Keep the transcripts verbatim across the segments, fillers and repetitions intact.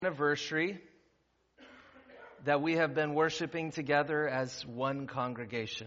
Anniversary that we have been worshiping together as one congregation.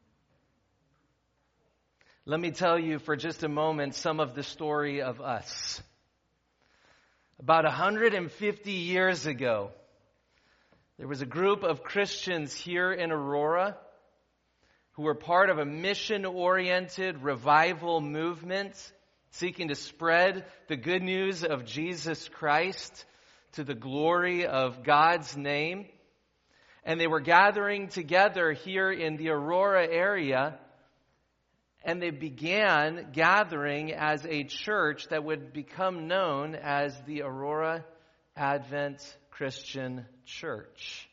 Let me tell you for just a moment some of the story of us. About one hundred fifty years ago, there was a group of Christians here in Aurora who were part of a mission-oriented revival movement seeking to spread the good news of Jesus Christ to the glory of God's name. And they were gathering together here in the Aurora area, and they began gathering as a church that would become known as the Aurora Advent Christian Church.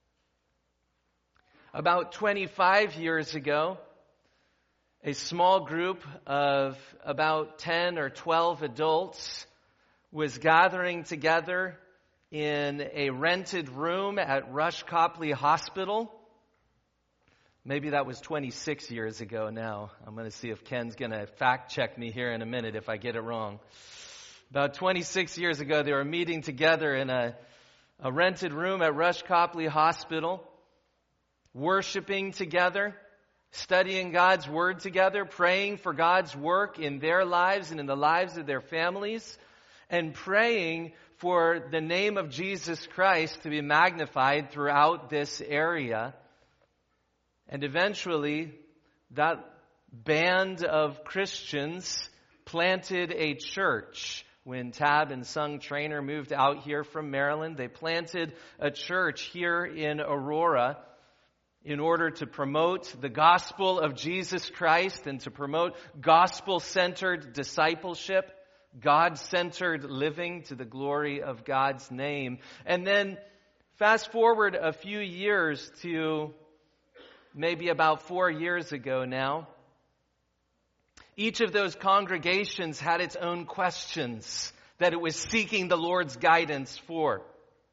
About twenty-five years ago, a small group of about ten or twelve adults was gathering together in a rented room at Rush Copley Hospital. Maybe that was twenty-six years ago now. I'm going to see if Ken's going to fact check me here in a minute if I get it wrong. About twenty-six years ago, they were meeting together in a, a rented room at Rush Copley Hospital, worshiping together, studying God's Word together, praying for God's work in their lives and in the lives of their families, and praying for the name of Jesus Christ to be magnified throughout this area. And eventually, that band of Christians planted a church. When Tab and Sung Trainer moved out here from Maryland, they planted a church here in Aurora in order to promote the gospel of Jesus Christ and to promote gospel-centered discipleship, God-centered living to the glory of God's name. And then fast forward a few years to maybe about four years ago now. Each of those congregations had its own questions that it was seeking the Lord's guidance for.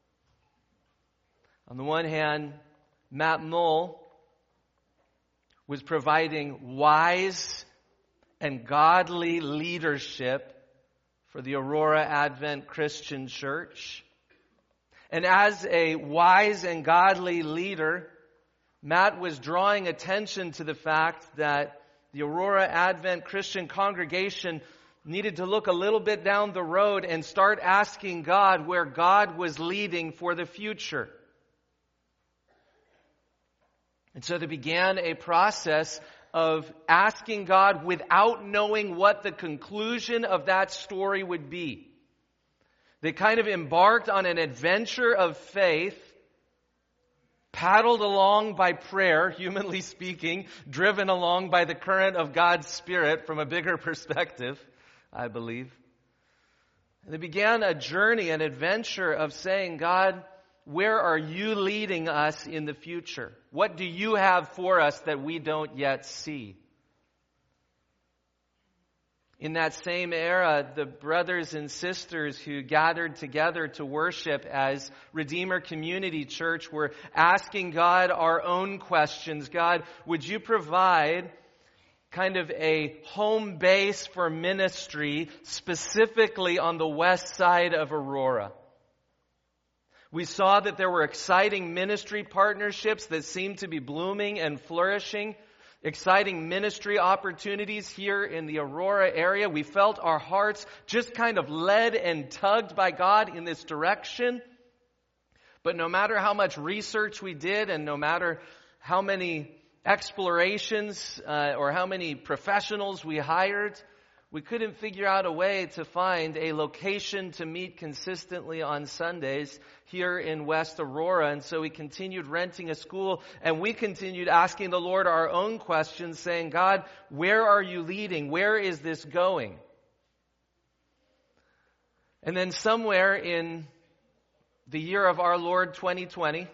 On the one hand, Matt Knoll was providing wise and godly leadership for the Aurora Advent Christian Church. And as a wise and godly leader, Matt was drawing attention to the fact that the Aurora Advent Christian congregation needed to look a little bit down the road and start asking God where God was leading for the future. And so they began a process of asking God without knowing what the conclusion of that story would be. They kind of embarked on an adventure of faith, paddled along by prayer, humanly speaking, driven along by the current of God's Spirit from a bigger perspective, I believe. And they began a journey, an adventure of saying, God, where are you leading us in the future? What do you have for us that we don't yet see? In that same era, the brothers and sisters who gathered together to worship as Redeemer Community Church were asking God our own questions. God, would you provide kind of a home base for ministry specifically on the west side of Aurora? We saw that there were exciting ministry partnerships that seemed to be blooming and flourishing, exciting ministry opportunities here in the Aurora area. We felt our hearts just kind of led and tugged by God in this direction. But no matter how much research we did and no matter how many explorations uh, or how many professionals we hired, we couldn't figure out a way to find a location to meet consistently on Sundays here in West Aurora. And so we continued renting a school, and we continued asking the Lord our own questions, saying, God, where are you leading? Where is this going? And then somewhere in the year of our Lord twenty twenty,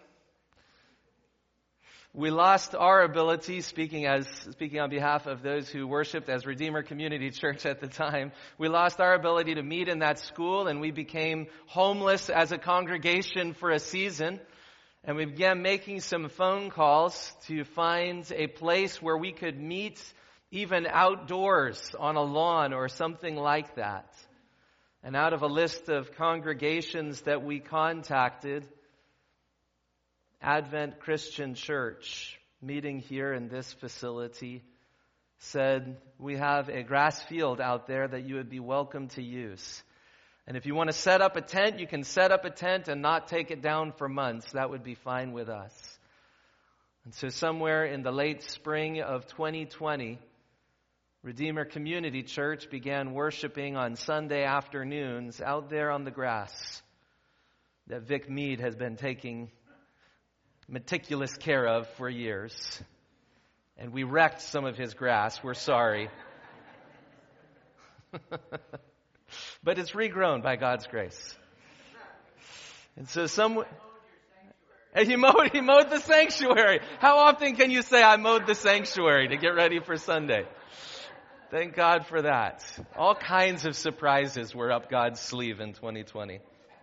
we lost our ability, speaking as speaking on behalf of those who worshiped as Redeemer Community Church at the time, we lost our ability to meet in that school, and we became homeless as a congregation for a season. And we began making some phone calls to find a place where we could meet even outdoors on a lawn or something like that. And out of a list of congregations that we contacted, Advent Christian Church, meeting here in this facility, said, we have a grass field out there that you would be welcome to use. And if you want to set up a tent, you can set up a tent and not take it down for months. That would be fine with us. And so somewhere in the late spring of twenty twenty, Redeemer Community Church began worshiping on Sunday afternoons out there on the grass that Vic Mead has been taking meticulous care of for years. And we wrecked some of his grass. We're sorry. But it's regrown by God's grace. And so some... He mowed, he mowed the sanctuary. How often can you say, I mowed the sanctuary to get ready for Sunday? Thank God for that. All kinds of surprises were up God's sleeve in twenty twenty.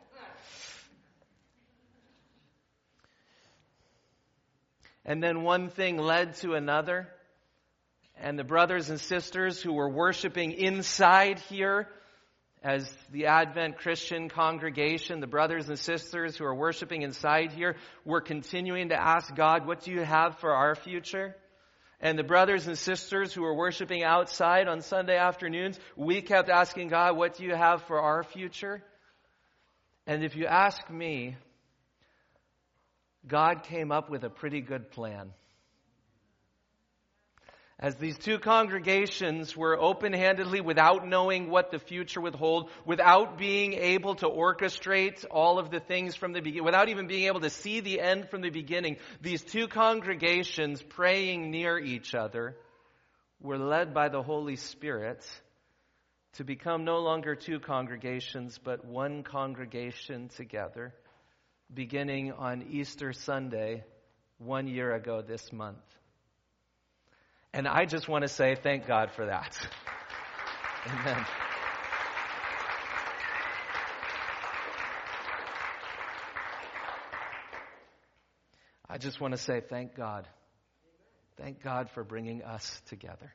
And then one thing led to another. And the brothers and sisters who were worshiping inside here as the Advent Christian congregation, the brothers and sisters who are worshiping inside here, were continuing to ask God, what do you have for our future? And the brothers and sisters who were worshiping outside on Sunday afternoons, we kept asking God, what do you have for our future? And if you ask me, God came up with a pretty good plan. As these two congregations were open-handedly, without knowing what the future would hold, without being able to orchestrate all of the things from the beginning, without even being able to see the end from the beginning, these two congregations praying near each other were led by the Holy Spirit to become no longer two congregations, but one congregation together, beginning on Easter Sunday, one year ago this month. And I just want to say thank God for that. Amen. I just want to say thank God. Thank God for bringing us together.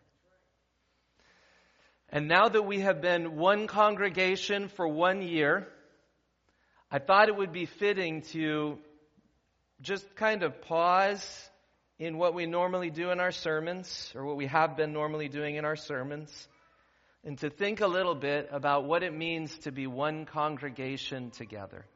And now that we have been one congregation for one year, I thought it would be fitting to just kind of pause in what we normally do in our sermons, or what we have been normally doing in our sermons, and to think a little bit about what it means to be one congregation together.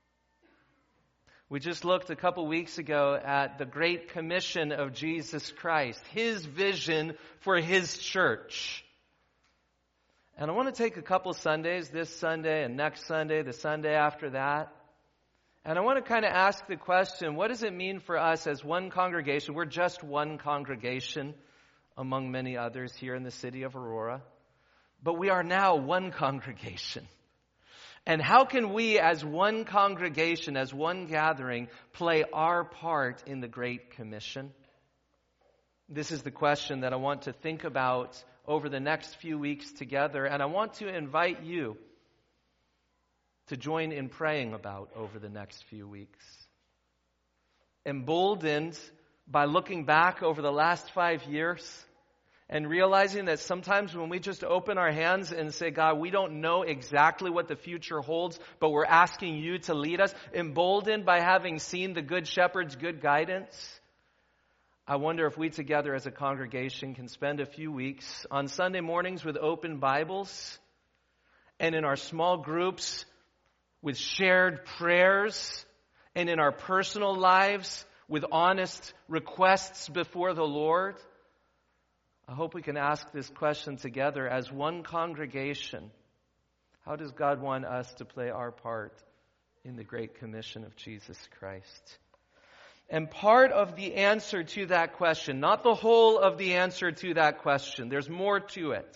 We just looked a couple weeks ago at the Great Commission of Jesus Christ, His vision for His church. And I want to take a couple Sundays, this Sunday and next Sunday, the Sunday after that, and I want to kind of ask the question, what does it mean for us as one congregation? We're just one congregation among many others here in the city of Aurora. But we are now one congregation. And how can we as one congregation, as one gathering, play our part in the Great Commission? This is the question that I want to think about over the next few weeks together. And I want to invite you to join in praying about over the next few weeks. Emboldened by looking back over the last five years and realizing that sometimes when we just open our hands and say, God, we don't know exactly what the future holds, but we're asking you to lead us. Emboldened by having seen the Good Shepherd's good guidance, I wonder if we together as a congregation can spend a few weeks on Sunday mornings with open Bibles and in our small groups with shared prayers, and in our personal lives with honest requests before the Lord. I hope we can ask this question together as one congregation. How does God want us to play our part in the Great Commission of Jesus Christ? And part of the answer to that question, not the whole of the answer to that question, there's more to it.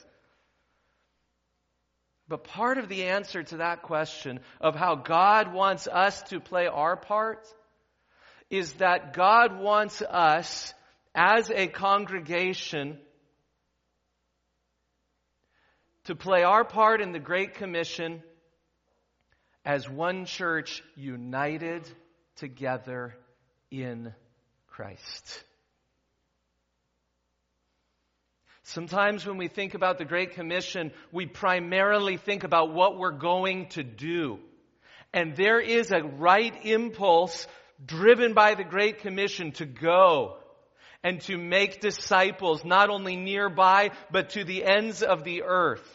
But part of the answer to that question of how God wants us to play our part is that God wants us as a congregation to play our part in the Great Commission as one church united together in Christ. Sometimes when we think about the Great Commission, we primarily think about what we're going to do. And there is a right impulse driven by the Great Commission to go and to make disciples, not only nearby, but to the ends of the earth.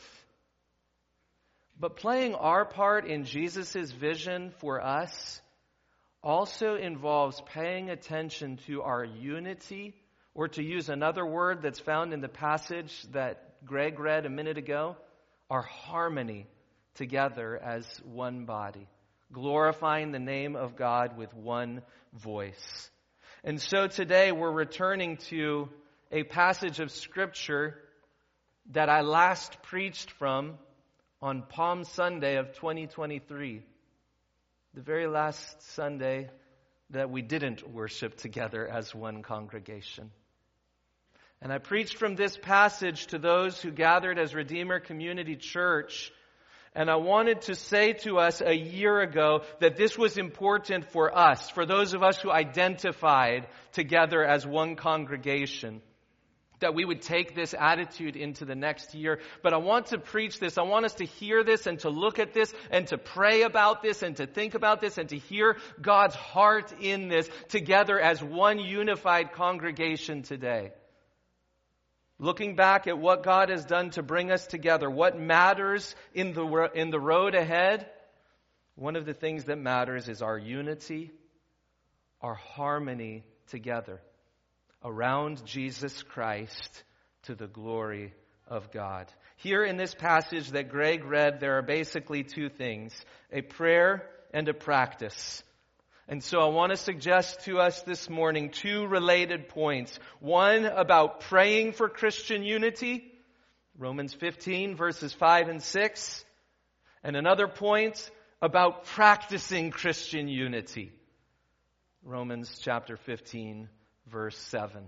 But playing our part in Jesus' vision for us also involves paying attention to our unity, or to use another word that's found in the passage that Greg read a minute ago, our harmony together as one body, glorifying the name of God with one voice. And so today we're returning to a passage of Scripture that I last preached from on Palm Sunday of twenty twenty-three. The very last Sunday that we didn't worship together as one congregation. And I preached from this passage to those who gathered as Redeemer Community Church. And I wanted to say to us a year ago that this was important for us, for those of us who identified together as one congregation, that we would take this attitude into the next year. But I want to preach this. I want us to hear this and to look at this and to pray about this and to think about this and to hear God's heart in this together as one unified congregation today. Looking back at what God has done to bring us together, what matters in the, in the road ahead, one of the things that matters is our unity, our harmony together around Jesus Christ to the glory of God. Here in this passage that Greg read, there are basically two things, a prayer and a practice. And so I want to suggest to us this morning two related points. One about praying for Christian unity, Romans fifteen verses five and six. And another point about practicing Christian unity, Romans chapter fifteen verse seven.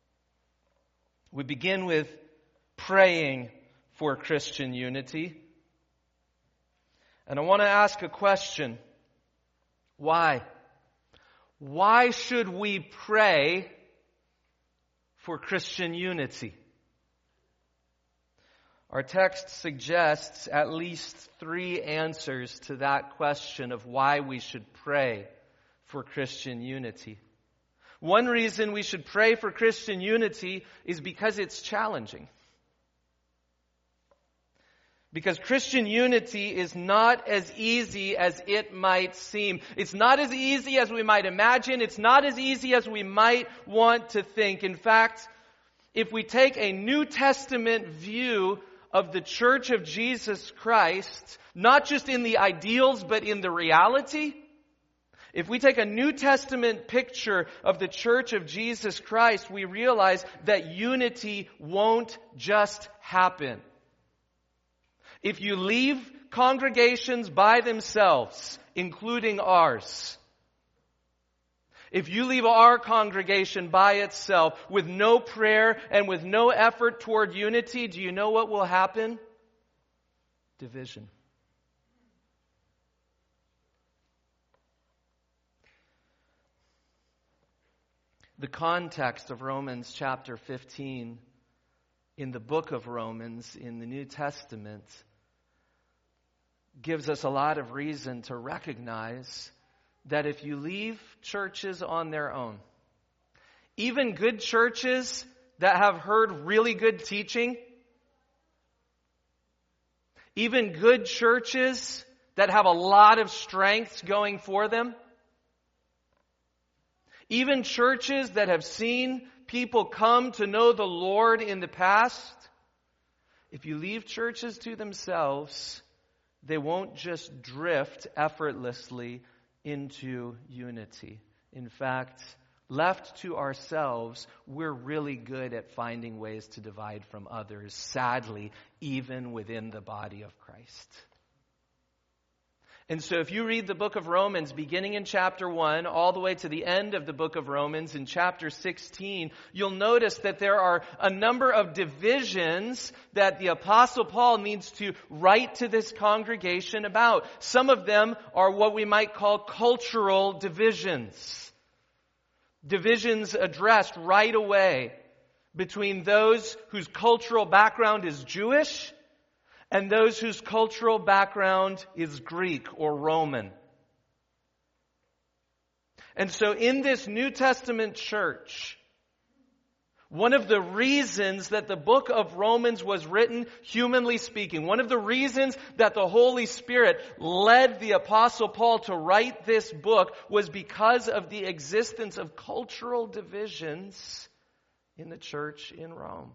We begin with praying for Christian unity. And I want to ask a question. Why? Why should we pray for Christian unity? Our text suggests at least three answers to that question of why we should pray for Christian unity. One reason we should pray for Christian unity is because it's challenging. Because Christian unity is not as easy as it might seem. It's not as easy as we might imagine. It's not as easy as we might want to think. In fact, if we take a New Testament view of the Church of Jesus Christ, not just in the ideals, but in the reality, if we take a New Testament picture of the Church of Jesus Christ, we realize that unity won't just happen. If you leave congregations by themselves, including ours, if you leave our congregation by itself with no prayer and with no effort toward unity, do you know what will happen? Division. The context of Romans chapter fifteen in the book of Romans in the New Testament gives us a lot of reason to recognize that if you leave churches on their own, even good churches that have heard really good teaching, even good churches that have a lot of strengths going for them, even churches that have seen people come to know the Lord in the past, if you leave churches to themselves, they won't just drift effortlessly into unity. In fact, left to ourselves, we're really good at finding ways to divide from others, sadly, even within the body of Christ. And so if you read the book of Romans, beginning in chapter one, all the way to the end of the book of Romans in chapter sixteen, you'll notice that there are a number of divisions that the Apostle Paul needs to write to this congregation about. Some of them are what we might call cultural divisions. Divisions addressed right away between those whose cultural background is Jewish and those whose cultural background is Greek or Roman. And so in this New Testament church, one of the reasons that the book of Romans was written, humanly speaking, one of the reasons that the Holy Spirit led the Apostle Paul to write this book was because of the existence of cultural divisions in the church in Rome.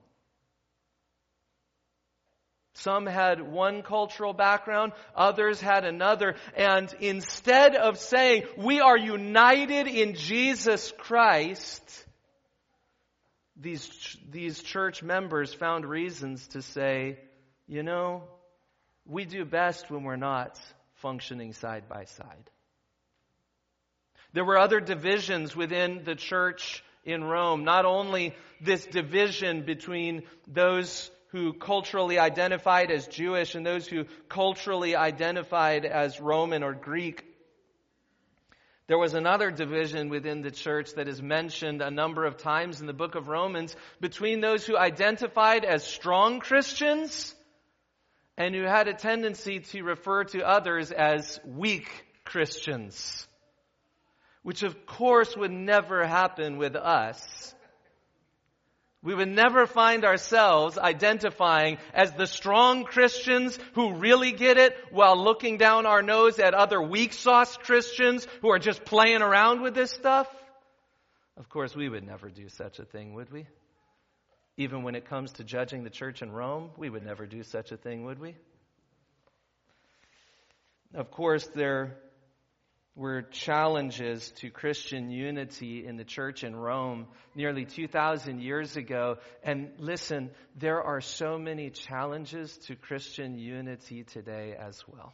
Some had one cultural background, others had another. And instead of saying, we are united in Jesus Christ, these, these church members found reasons to say, you know, we do best when we're not functioning side by side. There were other divisions within the church in Rome. Not only this division between those who culturally identified as Jewish and those who culturally identified as Roman or Greek. There was another division within the church that is mentioned a number of times in the book of Romans between those who identified as strong Christians and who had a tendency to refer to others as weak Christians, which of course would never happen with us. We would never find ourselves identifying as the strong Christians who really get it while looking down our nose at other weak sauce Christians who are just playing around with this stuff. Of course, we would never do such a thing, would we? Even when it comes to judging the church in Rome, we would never do such a thing, would we? Of course, there were challenges to Christian unity in the church in Rome nearly two thousand years ago. And listen, there are so many challenges to Christian unity today as well.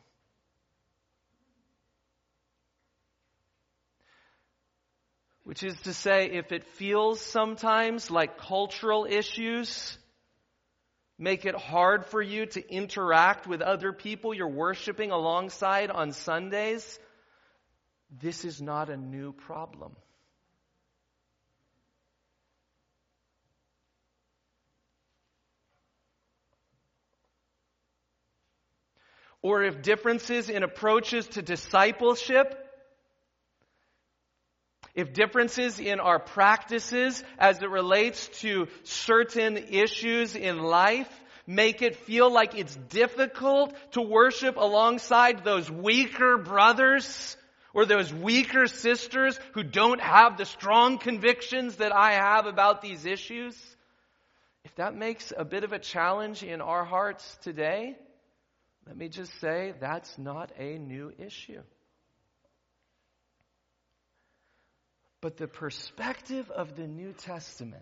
Which is to say, if it feels sometimes like cultural issues make it hard for you to interact with other people you're worshiping alongside on Sundays, this is not a new problem. Or if differences in approaches to discipleship, if differences in our practices as it relates to certain issues in life make it feel like it's difficult to worship alongside those weaker brothers or those weaker sisters who don't have the strong convictions that I have about these issues, if that makes a bit of a challenge in our hearts today, let me just say that's not a new issue. But the perspective of the New Testament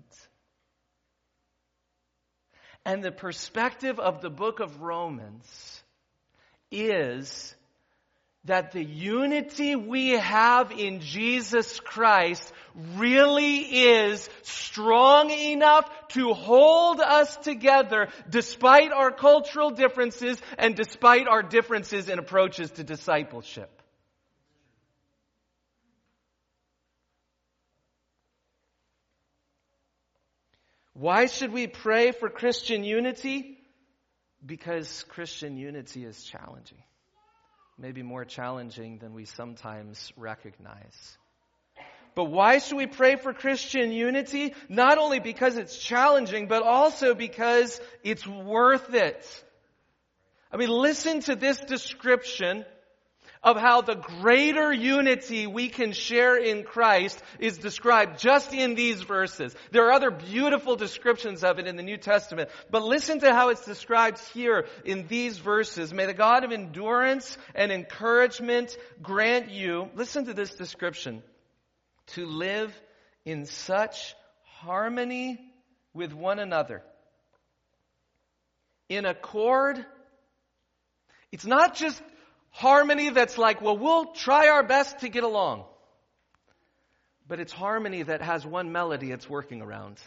and the perspective of the book of Romans is that the unity we have in Jesus Christ really is strong enough to hold us together despite our cultural differences and despite our differences in approaches to discipleship. Why should we pray for Christian unity? Because Christian unity is challenging. Maybe more challenging than we sometimes recognize. But why should we pray for Christian unity? Not only because it's challenging, but also because it's worth it. I mean, listen to this description of how the greater unity we can share in Christ is described just in these verses. There are other beautiful descriptions of it in the New Testament, but listen to how it's described here in these verses. May the God of endurance and encouragement grant you, listen to this description, to live in such harmony with one another, in accord. It's not just harmony that's like, well, we'll try our best to get along. But it's harmony that has one melody it's working around.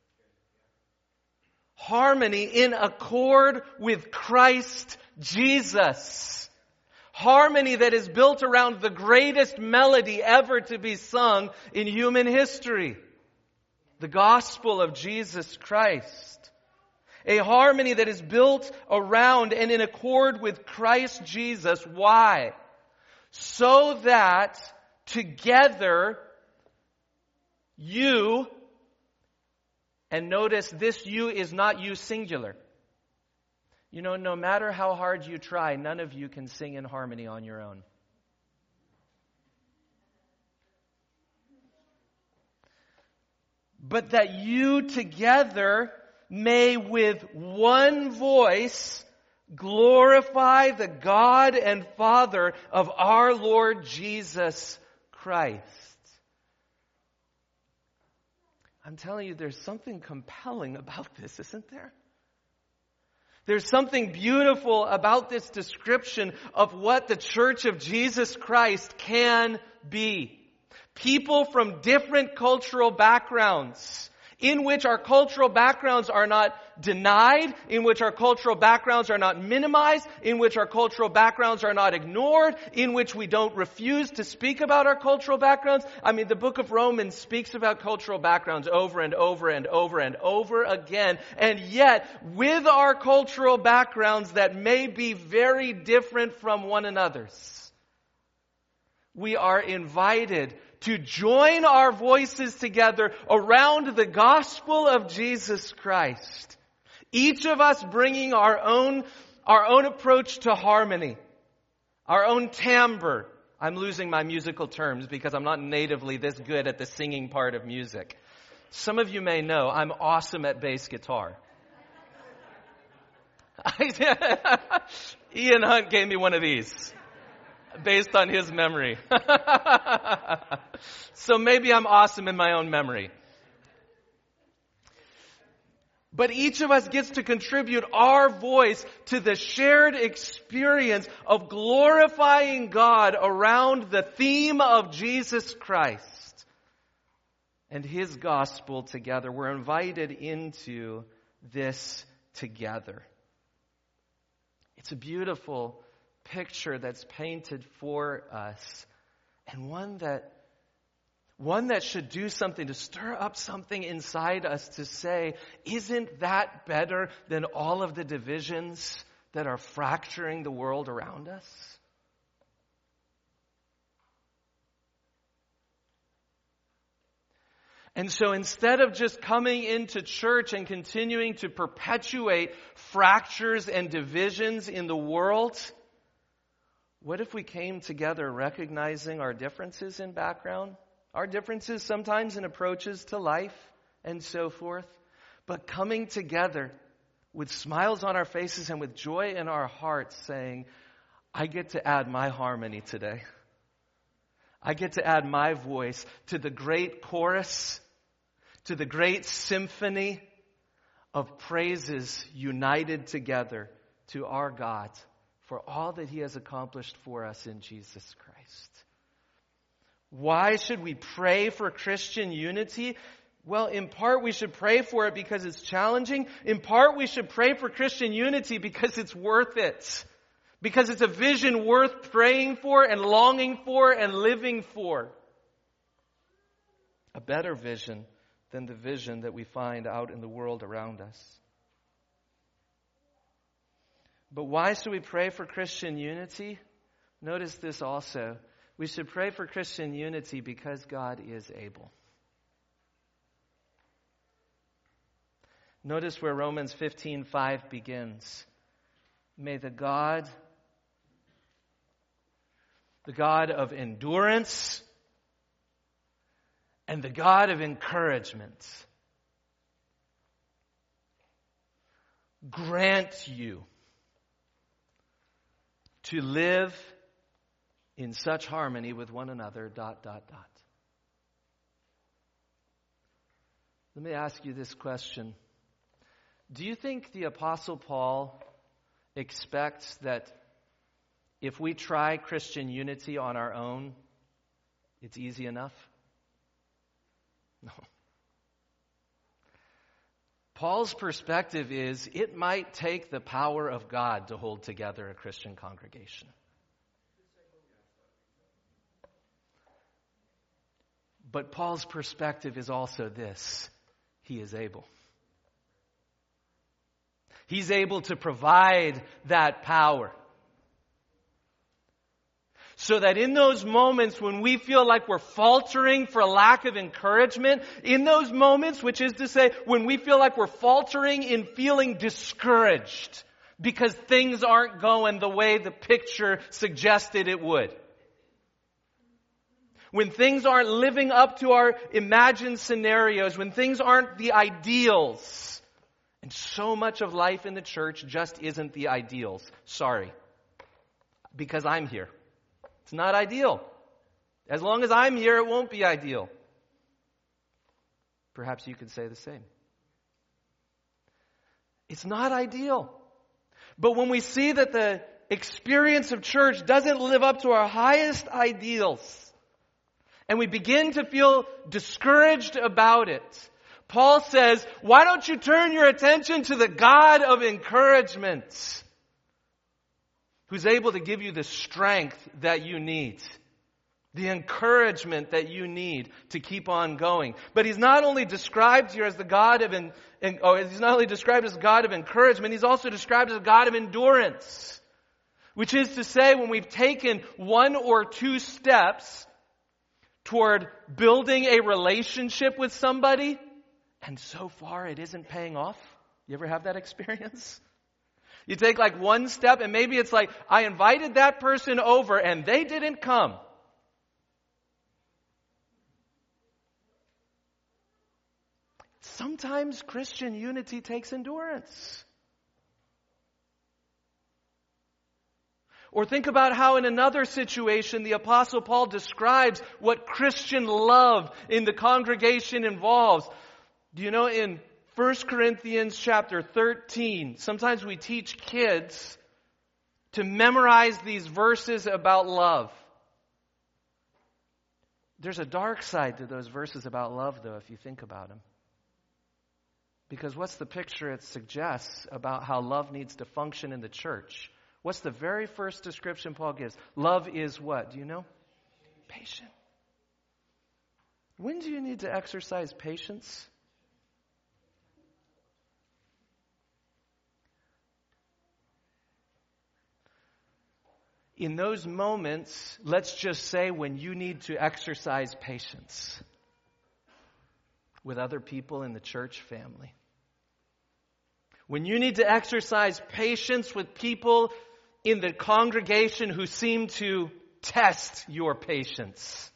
Harmony in accord with Christ Jesus. Harmony that is built around the greatest melody ever to be sung in human history. The the gospel of Jesus Christ. A harmony that is built around and in accord with Christ Jesus. Why? So that together you, and notice this you is not you singular. You know, no matter how hard you try, none of you can sing in harmony on your own. But that you together may with one voice glorify the God and Father of our Lord Jesus Christ. I'm telling you, there's something compelling about this, isn't there? There's something beautiful about this description of what the Church of Jesus Christ can be. People from different cultural backgrounds, in which our cultural backgrounds are not denied, in which our cultural backgrounds are not minimized, in which our cultural backgrounds are not ignored, in which we don't refuse to speak about our cultural backgrounds. I mean, the book of Romans speaks about cultural backgrounds over and over and over and over again. And yet, with our cultural backgrounds that may be very different from one another's, we are invited to join our voices together around the gospel of Jesus Christ. Each of us bringing our own, our own approach to harmony, our own timbre. I'm losing my musical terms because I'm not natively this good at the singing part of music. Some of you may know I'm awesome at bass guitar. Ian Hunt gave me one of these, based on his memory. So maybe I'm awesome in my own memory. But each of us gets to contribute our voice to the shared experience of glorifying God around the theme of Jesus Christ and His gospel together. We're invited into this together. It's a beautiful picture that's painted for us, and one that one that should do something to stir up something inside us to say, isn't that better than all of the divisions that are fracturing the world around us? And so instead of just coming into church and continuing to perpetuate fractures and divisions in the world, what if we came together recognizing our differences in background, our differences sometimes in approaches to life and so forth, but coming together with smiles on our faces and with joy in our hearts saying, I get to add my harmony today. I get to add my voice to the great chorus, to the great symphony of praises united together to our God for all that He has accomplished for us in Jesus Christ. Why should we pray for Christian unity? Well, in part we should pray for it because it's challenging. In part we should pray for Christian unity because it's worth it. Because it's a vision worth praying for and longing for and living for. A better vision than the vision that we find out in the world around us. But why should we pray for Christian unity? Notice this also. We should pray for Christian unity because God is able. Notice where Romans fifteen five begins. May the God, the God of endurance and the God of encouragement grant you to live in such harmony with one another, dot, dot, dot. Let me ask you this question. Do you think the Apostle Paul expects that if we try Christian unity on our own, it's easy enough? No. Paul's perspective is it might take the power of God to hold together a Christian congregation. But Paul's perspective is also this. He is able. He's able to provide that power. So that in those moments when we feel like we're faltering for lack of encouragement, in those moments, which is to say, when we feel like we're faltering in feeling discouraged because things aren't going the way the picture suggested it would. When things aren't living up to our imagined scenarios, when things aren't the ideals. And so much of life in the church just isn't the ideals. Sorry. Because I'm here. It's not ideal. As long as I'm here, it won't be ideal. Perhaps you could say the same. It's not ideal. But when we see that the experience of church doesn't live up to our highest ideals, and we begin to feel discouraged about it, Paul says, why don't you turn your attention to the God of encouragement, who's able to give you the strength that you need, the encouragement that you need to keep on going. But he's not only described here as the God of, en, en, oh, he's not only described as God of encouragement, he's also described as a God of endurance. Which is to say, when we've taken one or two steps toward building a relationship with somebody, and so far it isn't paying off. You ever have that experience? You take like one step and maybe it's like, I invited that person over and they didn't come. Sometimes Christian unity takes endurance. Or think about how in another situation the Apostle Paul describes what Christian love in the congregation involves. Do you know in First Corinthians chapter thirteen, sometimes we teach kids to memorize these verses about love. There's a dark side to those verses about love, though, if you think about them. Because what's the picture it suggests about how love needs to function in the church? What's the very first description Paul gives? Love is what? Do you know? Patient. When do you need to exercise patience? In those moments, let's just say when you need to exercise patience with other people in the church family. When you need to exercise patience with people in the congregation who seem to test your patience.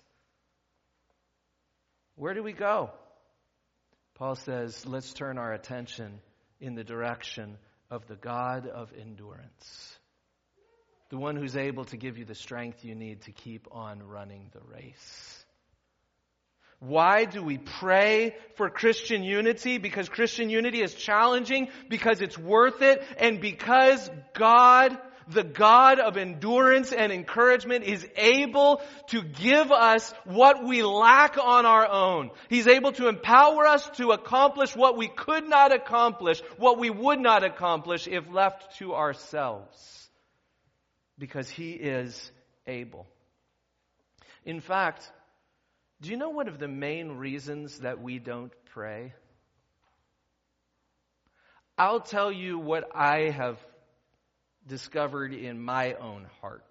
Where do we go? Paul says, let's turn our attention in the direction of the God of endurance. The one who's able to give you the strength you need to keep on running the race. Why do we pray for Christian unity? Because Christian unity is challenging, because it's worth it, and because God, the God of endurance and encouragement, is able to give us what we lack on our own. He's able to empower us to accomplish what we could not accomplish, what we would not accomplish if left to ourselves. Because He is able. In fact, do you know one of the main reasons that we don't pray? I'll tell you what I have discovered in my own heart.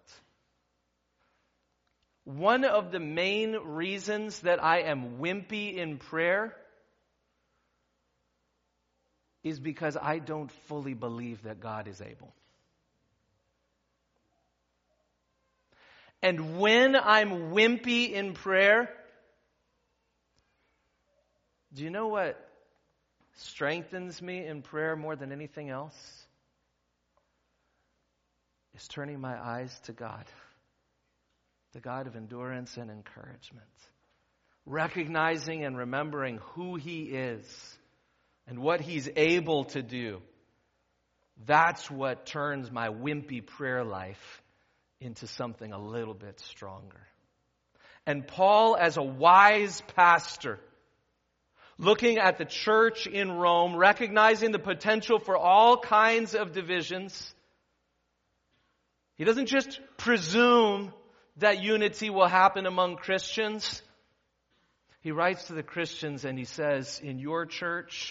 One of the main reasons that I am wimpy in prayer is because I don't fully believe that God is able. And when I'm wimpy in prayer, do you know what strengthens me in prayer more than anything else? It's turning my eyes to God, the God of endurance and encouragement. Recognizing and remembering who He is and what He's able to do. That's what turns my wimpy prayer life into something a little bit stronger. And Paul, as a wise pastor, looking at the church in Rome, recognizing the potential for all kinds of divisions, he doesn't just presume that unity will happen among Christians. He writes to the Christians and he says, in your church,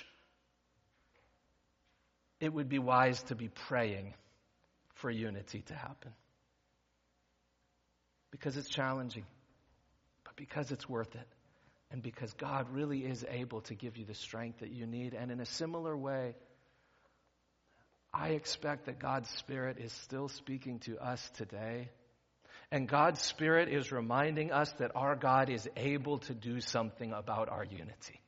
it would be wise to be praying for unity to happen. Because it's challenging, but because it's worth it. And because God really is able to give you the strength that you need. And in a similar way, I expect that God's Spirit is still speaking to us today. And God's Spirit is reminding us that our God is able to do something about our unity.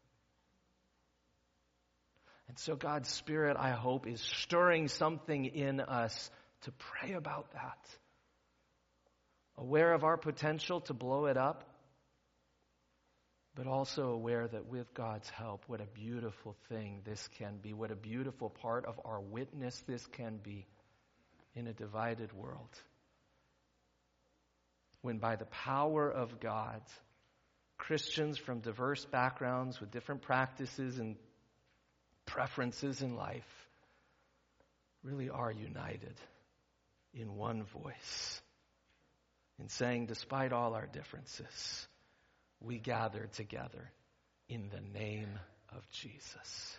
And so God's Spirit, I hope, is stirring something in us to pray about that. Aware of our potential to blow it up, but also aware that with God's help, what a beautiful thing this can be, what a beautiful part of our witness this can be in a divided world. When by the power of God, Christians from diverse backgrounds with different practices and preferences in life really are united in one voice in saying, despite all our differences, we gather together in the name of Jesus.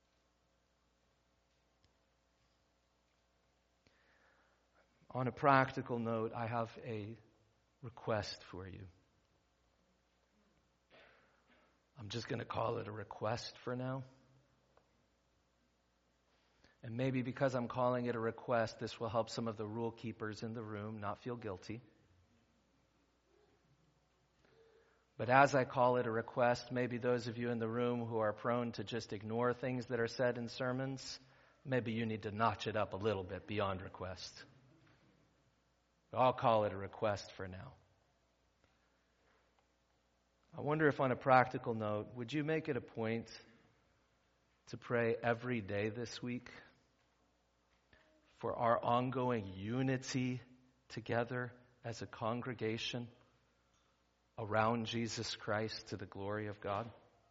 On a practical note, I have a request for you. I'm just going to call it a request for now. And maybe because I'm calling it a request, this will help some of the rule keepers in the room not feel guilty. But as I call it a request, maybe those of you in the room who are prone to just ignore things that are said in sermons, maybe you need to notch it up a little bit beyond request. But I'll call it a request for now. I wonder if on a practical note, would you make it a point to pray every day this week for our ongoing unity together as a congregation around Jesus Christ to the glory of God?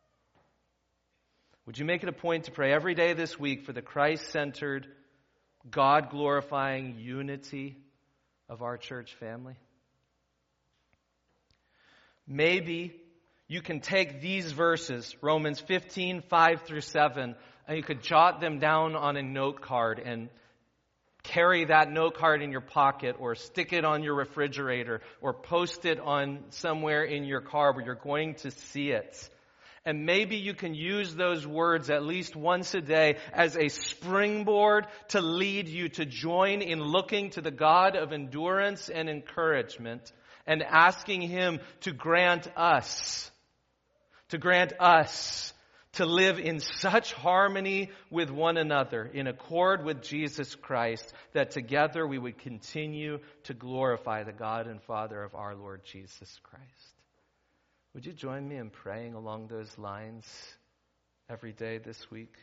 Would you make it a point to pray every day this week for the Christ-centered, God-glorifying unity of our church family? Maybe you can take these verses, Romans fifteen, five through seven, and you could jot them down on a note card and carry that note card in your pocket or stick it on your refrigerator or post it on somewhere in your car where you're going to see it. And maybe you can use those words at least once a day as a springboard to lead you to join in looking to the God of endurance and encouragement and asking Him to grant us, to grant us to live in such harmony with one another, in accord with Jesus Christ, that together we would continue to glorify the God and Father of our Lord Jesus Christ. Would you join me in praying along those lines every day this week?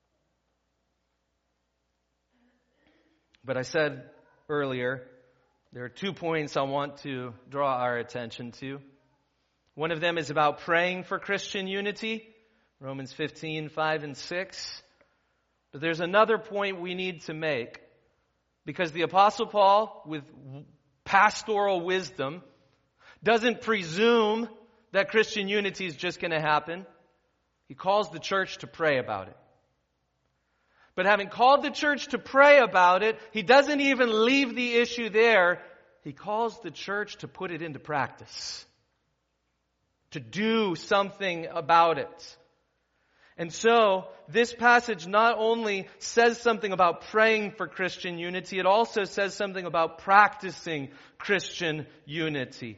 But I said earlier, there are two points I want to draw our attention to. One of them is about praying for Christian unity, Romans fifteen, five and six. But there's another point we need to make, because the Apostle Paul, with pastoral wisdom, doesn't presume that Christian unity is just going to happen. He calls the church to pray about it. But having called the church to pray about it, he doesn't even leave the issue there. He calls the church to put it into practice, to do something about it. And so, this passage not only says something about praying for Christian unity, it also says something about practicing Christian unity.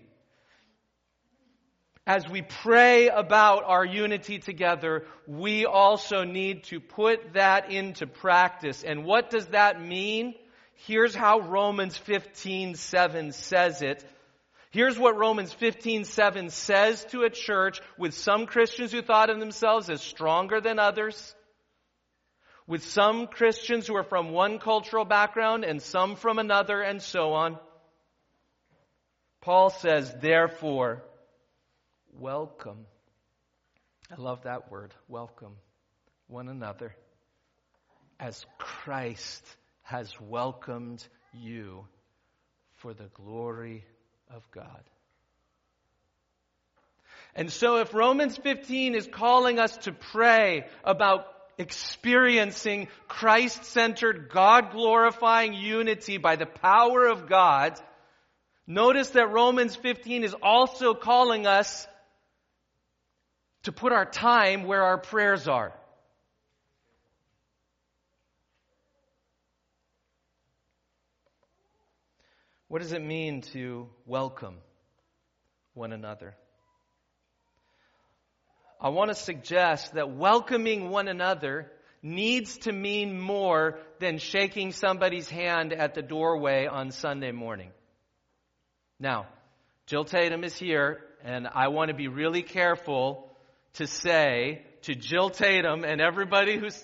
As we pray about our unity together, we also need to put that into practice. And what does that mean? Here's how Romans fifteen seven says it. Here's what Romans fifteen seven says to a church with some Christians who thought of themselves as stronger than others, with some Christians who are from one cultural background and some from another, and so on. Paul says, therefore, welcome. I love that word, welcome one another, as Christ has welcomed you for the glory of God. And so if Romans fifteen is calling us to pray about experiencing Christ-centered, God-glorifying unity by the power of God, notice that Romans fifteen is also calling us to put our time where our prayers are. What does it mean to welcome one another? I want to suggest that welcoming one another needs to mean more than shaking somebody's hand at the doorway on Sunday morning. Now, Jill Tatum is here, and I want to be really careful to say to Jill Tatum and everybody who's...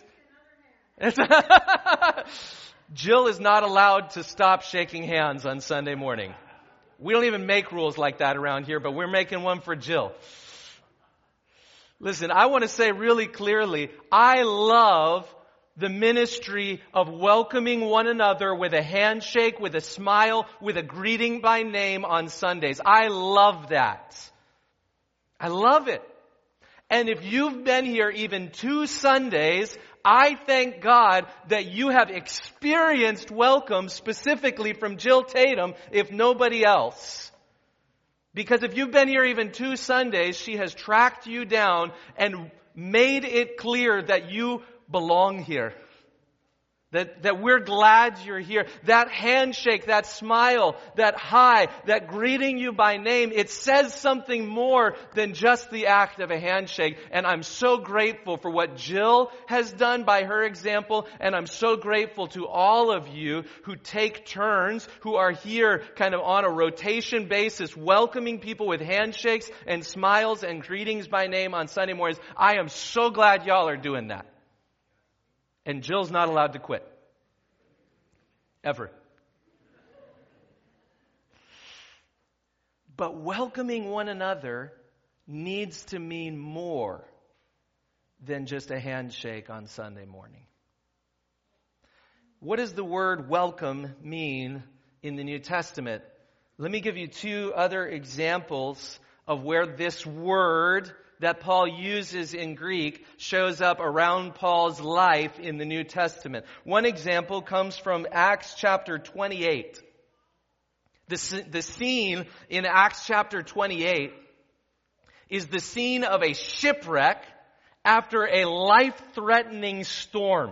Jill is not allowed to stop shaking hands on Sunday morning. We don't even make rules like that around here, but we're making one for Jill. Listen, I want to say really clearly, I love the ministry of welcoming one another with a handshake, with a smile, with a greeting by name on Sundays. I love that. I love it. And if you've been here even two Sundays, I thank God that you have experienced welcome specifically from Jill Tatum, if nobody else. Because if you've been here even two Sundays, she has tracked you down and made it clear that you belong here. That, that we're glad you're here. That handshake, that smile, that hi, that greeting you by name, it says something more than just the act of a handshake. And I'm so grateful for what Jill has done by her example. And I'm so grateful to all of you who take turns, who are here kind of on a rotation basis, welcoming people with handshakes and smiles and greetings by name on Sunday mornings. I am so glad y'all are doing that. And Jill's not allowed to quit. Ever. But welcoming one another needs to mean more than just a handshake on Sunday morning. What does the word welcome mean in the New Testament? Let me give you two other examples of where this word that Paul uses in Greek shows up around Paul's life in the New Testament. One example comes from Acts chapter twenty-eight. The, the scene in Acts chapter twenty-eight is the scene of a shipwreck after a life-threatening storm.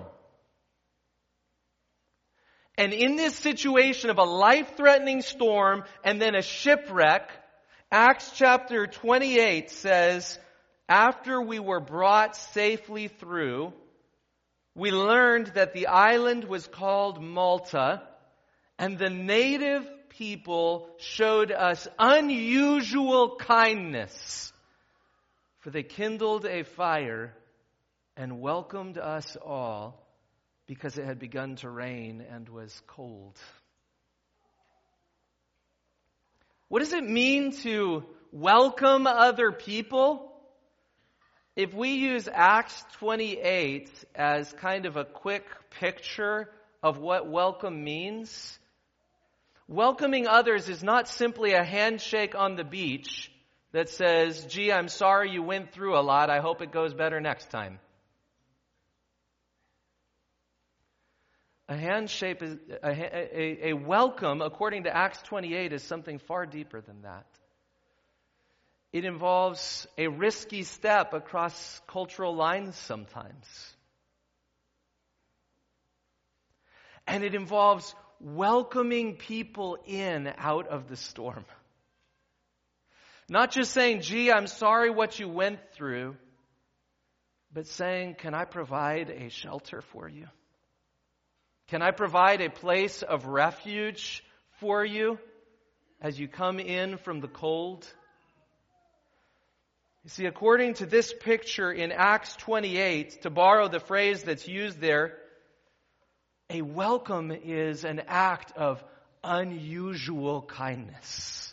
And in this situation of a life-threatening storm and then a shipwreck, Acts chapter twenty-eight says, after we were brought safely through, we learned that the island was called Malta, and the native people showed us unusual kindness, for they kindled a fire and welcomed us all because it had begun to rain and was cold. What does it mean to welcome other people? If we use Acts twenty-eight as kind of a quick picture of what welcome means, welcoming others is not simply a handshake on the beach that says, gee, I'm sorry you went through a lot. I hope it goes better next time. A handshake, is, a, a, a welcome, according to Acts twenty-eight, is something far deeper than that. It involves a risky step across cultural lines sometimes. And it involves welcoming people in out of the storm. Not just saying, gee, I'm sorry what you went through, but saying, can I provide a shelter for you? Can I provide a place of refuge for you as you come in from the cold? You see, according to this picture in Acts twenty-eight, to borrow the phrase that's used there, a welcome is an act of unusual kindness.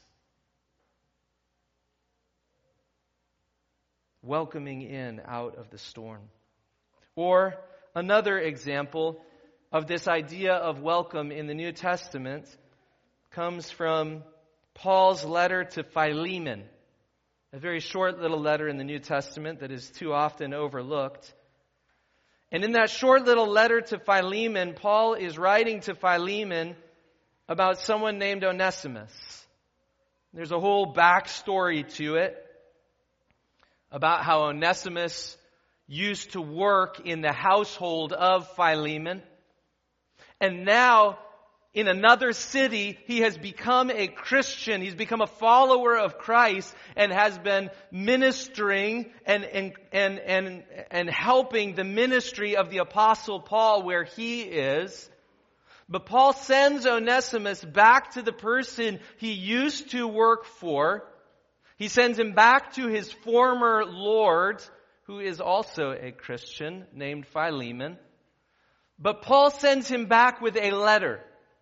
Welcoming in out of the storm. Or another example of this idea of welcome in the New Testament comes from Paul's letter to Philemon. A very short little letter in the New Testament that is too often overlooked. And in that short little letter to Philemon, Paul is writing to Philemon about someone named Onesimus. There's a whole backstory to it about how Onesimus used to work in the household of Philemon. And now, in another city, he has become a Christian. He's become a follower of Christ and has been ministering and, and, and, and, and helping the ministry of the Apostle Paul where he is. But Paul sends Onesimus back to the person he used to work for. He sends him back to his former Lord, who is also a Christian, named Philemon. But Paul sends him back with a letter.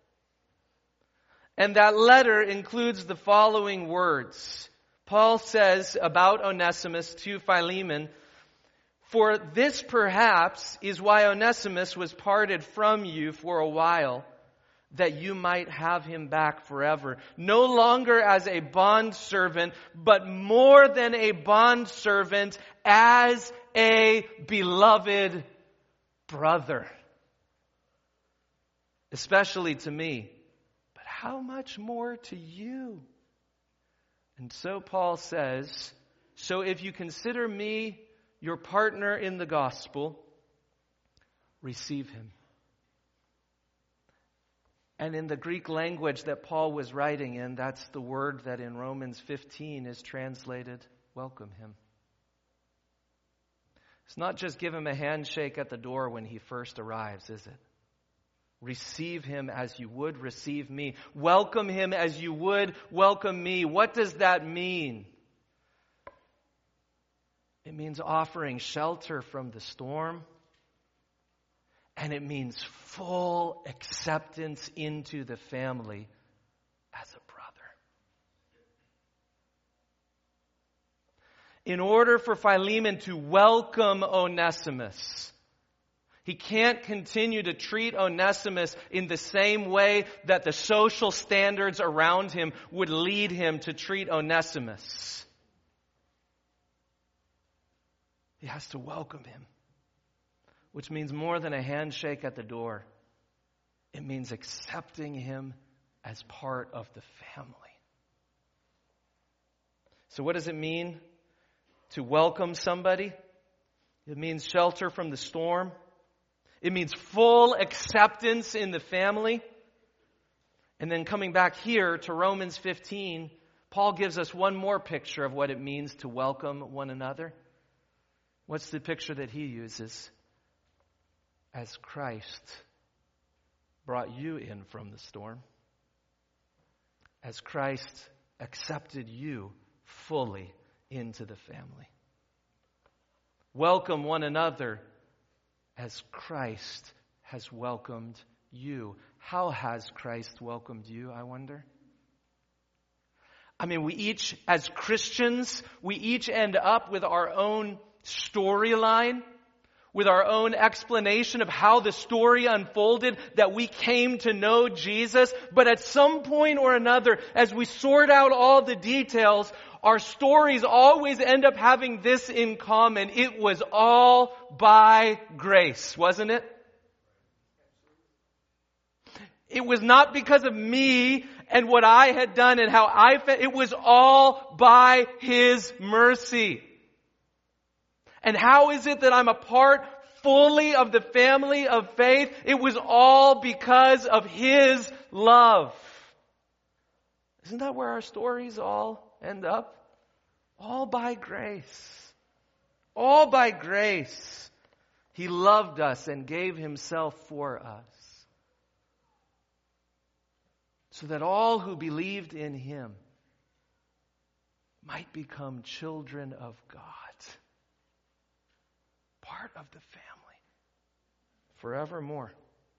And that letter includes the following words. Paul says about Onesimus to Philemon, "For this perhaps is why Onesimus was parted from you for a while, that you might have him back forever, no longer as a bondservant, but more than a bondservant, as a beloved brother, especially to me, but how much more to you?" And so Paul says, "So if you consider me your partner in the gospel, receive him." And in the Greek language that Paul was writing in, that's the word that in Romans fifteen is translated, welcome him. It's not just give him a handshake at the door when he first arrives, is it? Receive him as you would receive me. Welcome him as you would welcome me. What does that mean? It means offering shelter from the storm. And it means full acceptance into the family as a brother. In order for Philemon to welcome Onesimus, he can't continue to treat Onesimus in the same way that the social standards around him would lead him to treat Onesimus. He has to welcome him, which means more than a handshake at the door. It means accepting him as part of the family. So what does it mean to welcome somebody? It means shelter from the storm. It means full acceptance in the family. And then coming back here to Romans fifteen, Paul gives us one more picture of what it means to welcome one another. What's the picture that he uses? As Christ brought you in from the storm, as Christ accepted you fully into the family. Welcome one another as Christ has welcomed you. How has Christ welcomed you, I wonder? I mean, we each, as Christians, we each end up with our own storyline, with our own explanation of how the story unfolded, that we came to know Jesus. But at some point or another, as we sort out all the details, our stories always end up having this in common. It was all by grace, wasn't it? It was not because of me and what I had done and how I felt. It was all by His mercy. And how is it that I'm a part fully of the family of faith? It was all because of His love. Isn't that where our stories all end up? All by grace. All by grace. He loved us and gave Himself for us, so that all who believed in Him might become children of God. Part of the family forevermore.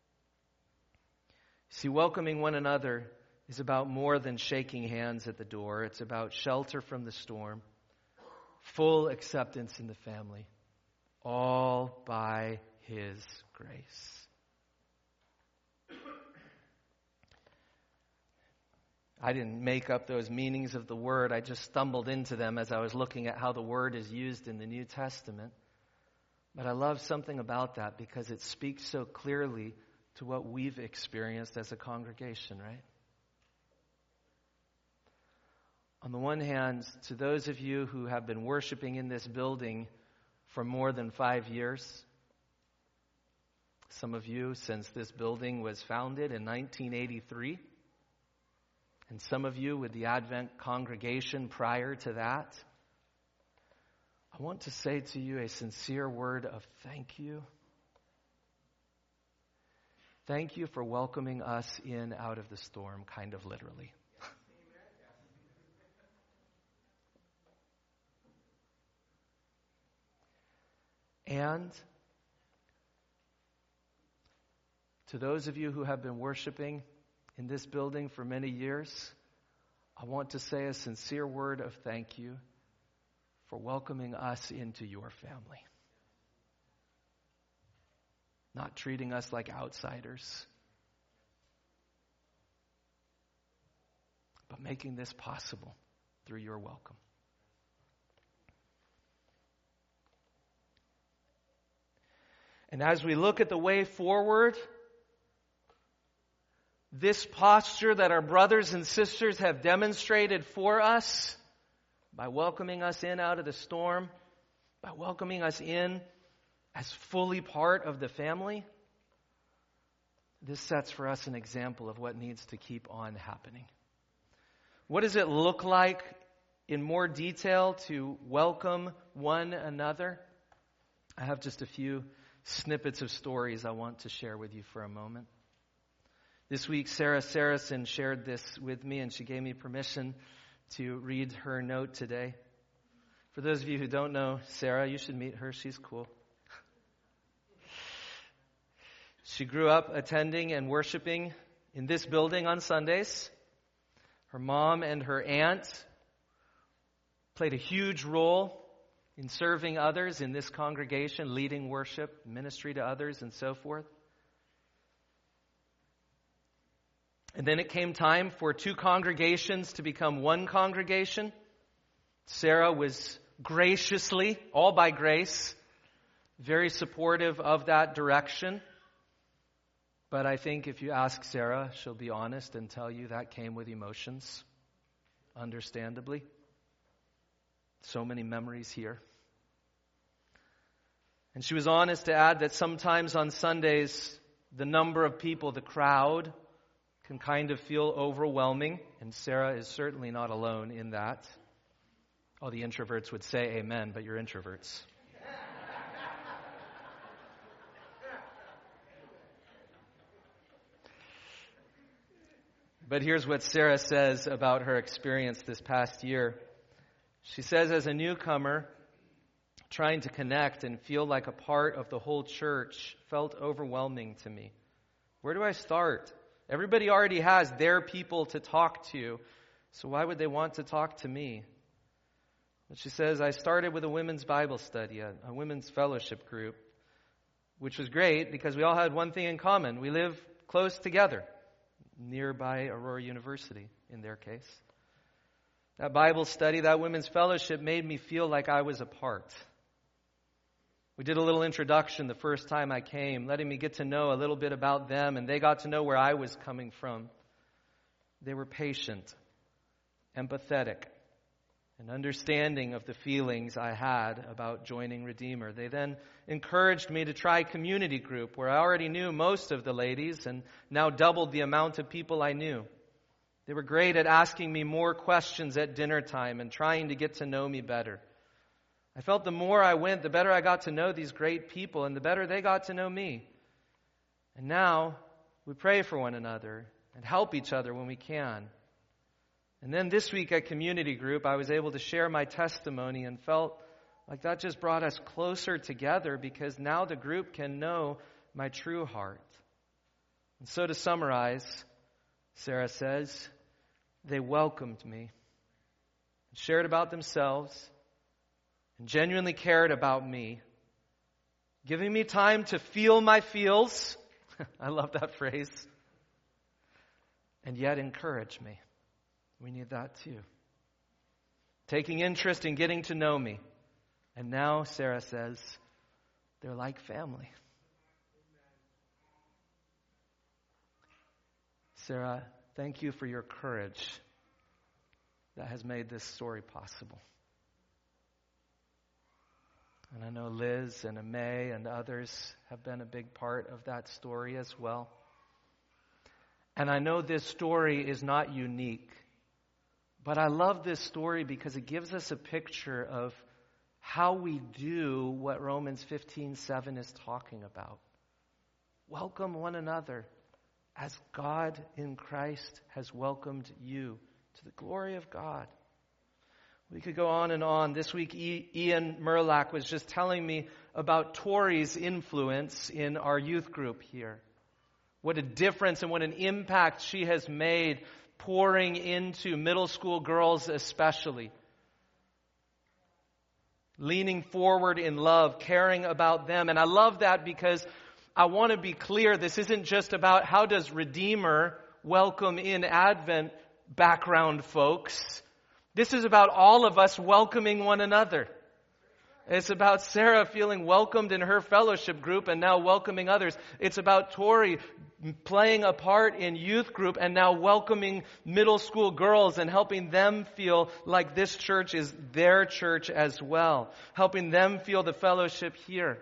See, welcoming one another is about more than shaking hands at the door. It's about shelter from the storm, full acceptance in the family, all by His grace. I didn't make up those meanings of the word. I just stumbled into them as I was looking at how the word is used in the New Testament. But I love something about that because it speaks so clearly to what we've experienced as a congregation, right? On the one hand, to those of you who have been worshiping in this building for more than five years, some of you since this building was founded in nineteen eighty-three, and some of you with the Advent congregation prior to that, I want to say to you a sincere word of thank you. Thank you for welcoming us in out of the storm, kind of literally. And to those of you who have been worshiping in this building for many years, I want to say a sincere word of thank you for welcoming us into your family. Not treating us like outsiders, but making this possible through your welcome. And as we look at the way forward, this posture that our brothers and sisters have demonstrated for us by welcoming us in out of the storm, by welcoming us in as fully part of the family, this sets for us an example of what needs to keep on happening. What does it look like in more detail to welcome one another? I have just a few snippets of stories I want to share with you for a moment. This week, Sarah Saracen shared this with me, and she gave me permission to read her note today. For those of you who don't know Sarah, you should meet her. She's cool. She grew up attending and worshiping in this building on Sundays. Her mom and her aunt played a huge role in serving others in this congregation, leading worship, ministry to others, and so forth. And then it came time for two congregations to become one congregation. Sarah was graciously, all by grace, very supportive of that direction. But I think if you ask Sarah, she'll be honest and tell you that came with emotions, understandably. So many memories here. And she was honest to add that sometimes on Sundays, the number of people, the crowd, can kind of feel overwhelming. And Sarah is certainly not alone in that. All the introverts would say amen, but you're introverts. But here's what Sarah says about her experience this past year. She says, as a newcomer, trying to connect and feel like a part of the whole church felt overwhelming to me. Where do I start? Everybody already has their people to talk to, so why would they want to talk to me? But she says, I started with a women's Bible study, a, a women's fellowship group, which was great because we all had one thing in common. We live close together, nearby Aurora University, in their case. That Bible study, that women's fellowship made me feel like I was a part. We did a little introduction the first time I came, letting me get to know a little bit about them, and they got to know where I was coming from. They were patient, empathetic, and understanding of the feelings I had about joining Redeemer. They then encouraged me to try community group, where I already knew most of the ladies and now doubled the amount of people I knew. They were great at asking me more questions at dinner time and trying to get to know me better. I felt the more I went, the better I got to know these great people, and the better they got to know me. And now we pray for one another and help each other when we can. And then this week at community group, I was able to share my testimony and felt like that just brought us closer together because now the group can know my true heart. And so to summarize, Sarah says, they welcomed me, shared about themselves, and genuinely cared about me, giving me time to feel my feels. I love that phrase. And yet encourage me. We need that too. Taking interest in getting to know me. And now, Sarah says, they're like family. Sarah, thank you for your courage that has made this story possible. And I know Liz and Amay and others have been a big part of that story as well. And I know this story is not unique, but I love this story because it gives us a picture of how we do what Romans fifteen seven is talking about. Welcome one another as God in Christ has welcomed you to the glory of God. We could go on and on. This week, Ian Merlack was just telling me about Tori's influence in our youth group here. What a difference and what an impact she has made pouring into middle school girls especially. Leaning forward in love, caring about them. And I love that because I want to be clear, this isn't just about how does Redeemer welcome in Advent background folks. This is about all of us welcoming one another. It's about Sarah feeling welcomed in her fellowship group and now welcoming others. It's about Tori playing a part in youth group and now welcoming middle school girls and helping them feel like this church is their church as well. Helping them feel the fellowship here.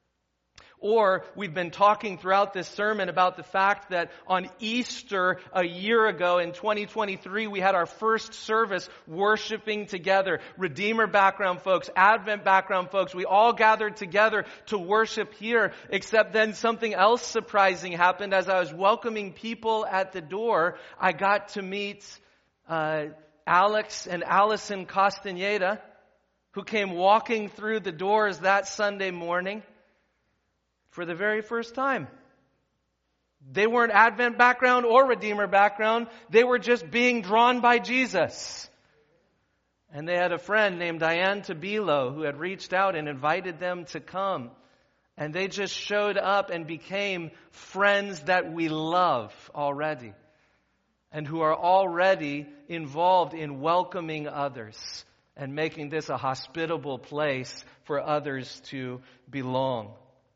Or we've been talking throughout this sermon about the fact that on Easter a year ago in twenty twenty-three, we had our first service worshiping together. Redeemer background folks, Advent background folks, we all gathered together to worship here, except then something else surprising happened. As I was welcoming people at the door, I got to meet uh, Alex and Allison Castaneda, who came walking through the doors that Sunday morning. For the very first time. They weren't Advent background or Redeemer background. They were just being drawn by Jesus. And they had a friend named Diane Tabilo who had reached out and invited them to come. And they just showed up and became friends that we love already. And who are already involved in welcoming others and making this a hospitable place for others to belong.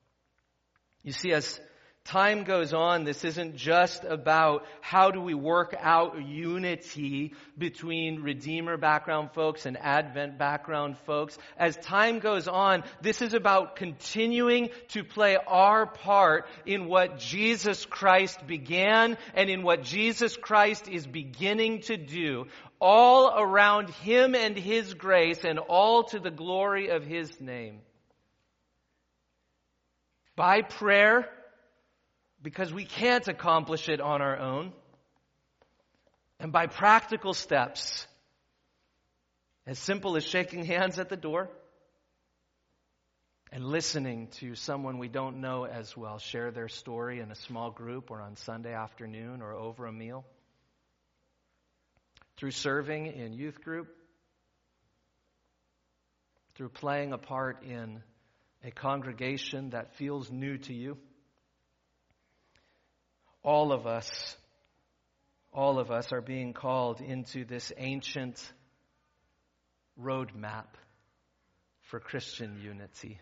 You see, as time goes on, this isn't just about how do we work out unity between Redeemer background folks and Advent background folks. As time goes on, this is about continuing to play our part in what Jesus Christ began and in what Jesus Christ is beginning to do, all around Him and His grace and all to the glory of His name. By prayer, because we can't accomplish it on our own. And by practical steps, as simple as shaking hands at the door and listening to someone we don't know as well share their story in a small group or on Sunday afternoon or over a meal. Through serving in youth group, through playing a part in a congregation that feels new to you. All of us, all of us are being called into this ancient roadmap for Christian unity.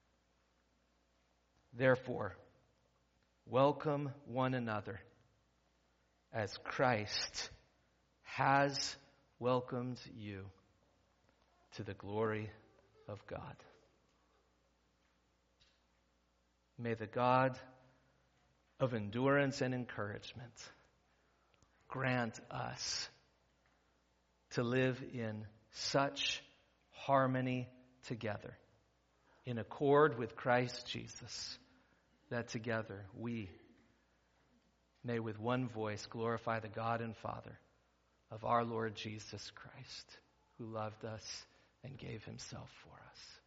Therefore, welcome one another as Christ has welcomed you to the glory of God. May the God of endurance and encouragement grant us to live in such harmony together, in accord with Christ Jesus, that together we may with one voice glorify the God and Father of our Lord Jesus Christ, who loved us and gave Himself for us.